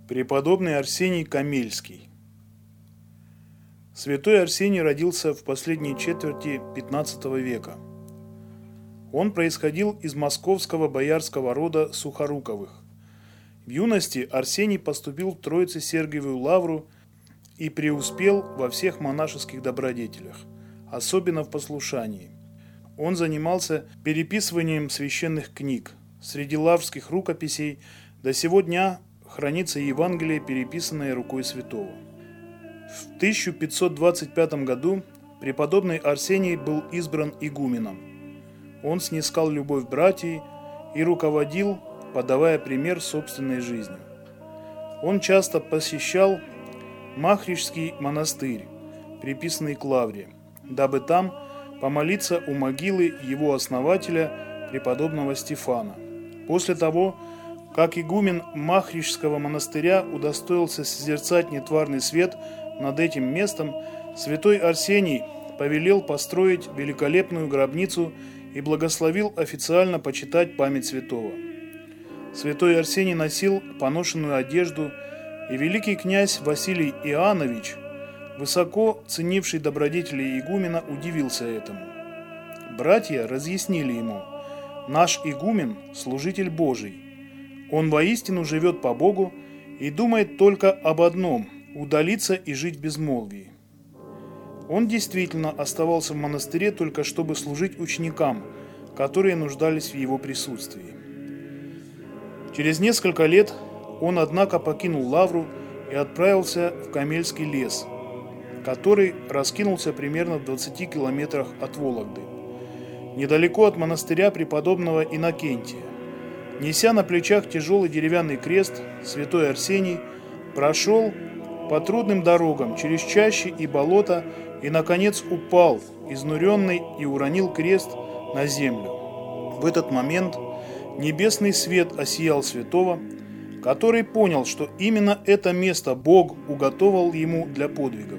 Преподобный Арсений Камельский. Святой Арсений родился в последней четверти XV века. Он происходил из московского боярского рода Сухоруковых. В юности Арсений поступил в Троице-Сергиевую лавру и преуспел во всех монашеских добродетелях, особенно в послушании. Он занимался переписыванием священных книг. Среди лаврских рукописей до сего дня хранится Евангелие, переписанное рукой святого. В 1525 году преподобный Арсений был избран игуменом. Он снискал любовь братьев и руководил, подавая пример собственной жизнью. Он часто посещал Махричский монастырь, приписанный к лавре, дабы там помолиться у могилы его основателя, преподобного Стефана. После того, как игумен Махричского монастыря удостоился созерцать нетварный свет над этим местом, святой Арсений повелел построить великолепную гробницу и благословил официально почитать память святого. Святой Арсений носил поношенную одежду, и великий князь Василий Иоаннович, высоко ценивший добродетели игумена, удивился этому. Братья разъяснили ему: «Наш игумен – служитель Божий. Он воистину живет по Богу и думает только об одном – удалиться и жить в безмолвии». Он действительно оставался в монастыре только чтобы служить ученикам, которые нуждались в его присутствии. Через несколько лет он, однако, покинул лавру и отправился в Камельский лес, который раскинулся примерно в 20 километрах от Вологды, недалеко от монастыря преподобного Иннокентия. Неся на плечах тяжелый деревянный крест, святой Арсений прошел по трудным дорогам, через чащи и болота и, наконец, упал, изнуренный, и уронил крест на землю. В этот момент небесный свет осиял святого, который понял, что именно это место Бог уготовал ему для подвигов.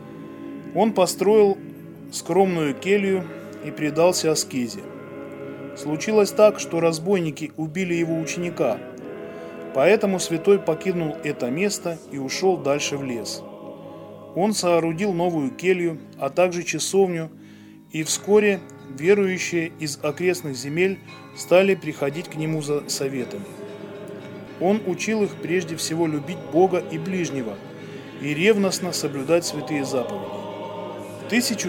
Он построил скромную келью и предался аскезе. Случилось так, что разбойники убили его ученика, поэтому святой покинул это место и ушел дальше в лес. Он соорудил новую келью, а также часовню, и вскоре верующие из окрестных земель стали приходить к нему за советами. Он учил их прежде всего любить Бога и ближнего и ревностно соблюдать святые заповеди. В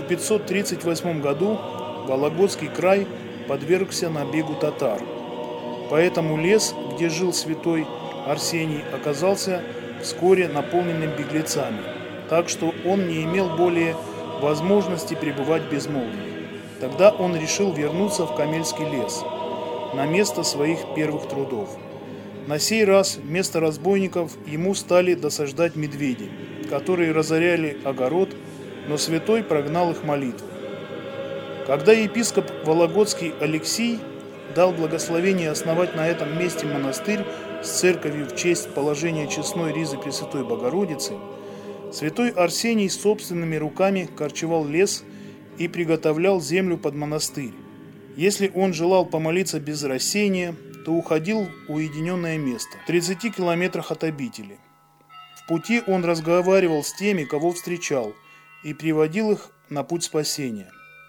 1538 году Вологодский край подвергся набегу татар. Поэтому лес, где жил святой Арсений, оказался вскоре наполненным беглецами, так что он не имел более возможности пребывать в безмолвии. Тогда он решил вернуться в Камельский лес, на место своих первых трудов. На сей раз вместо разбойников ему стали досаждать медведи, которые разоряли огород, но святой прогнал их молитвой. Когда епископ Вологодский Алексий дал благословение основать на этом месте монастырь с церковью в честь положения честной ризы Пресвятой Богородицы, святой Арсений собственными руками корчевал лес и приготовлял землю под монастырь. Если он желал помолиться без рассеяния, то уходил в уединенное место, в 30 километрах от обители. В пути он разговаривал с теми, кого встречал, и приводил их на путь спасения.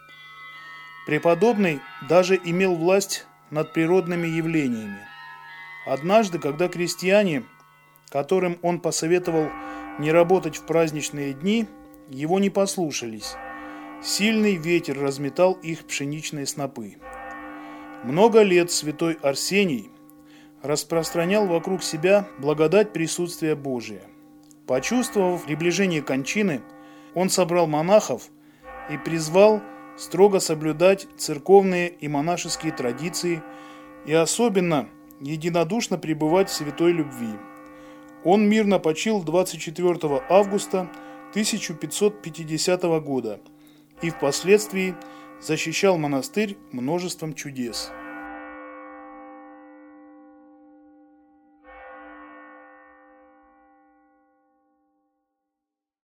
Преподобный даже имел власть над природными явлениями. Однажды, когда крестьяне, которым он посоветовал не работать в праздничные дни, его не послушались, сильный ветер разметал их пшеничные снопы. Много лет святой Арсений распространял вокруг себя благодать присутствия Божия. Почувствовав приближение кончины, он собрал монахов и призвал строго соблюдать церковные и монашеские традиции и особенно единодушно пребывать в святой любви. Он мирно почил 24 августа 1550 года и впоследствии защищал монастырь множеством чудес.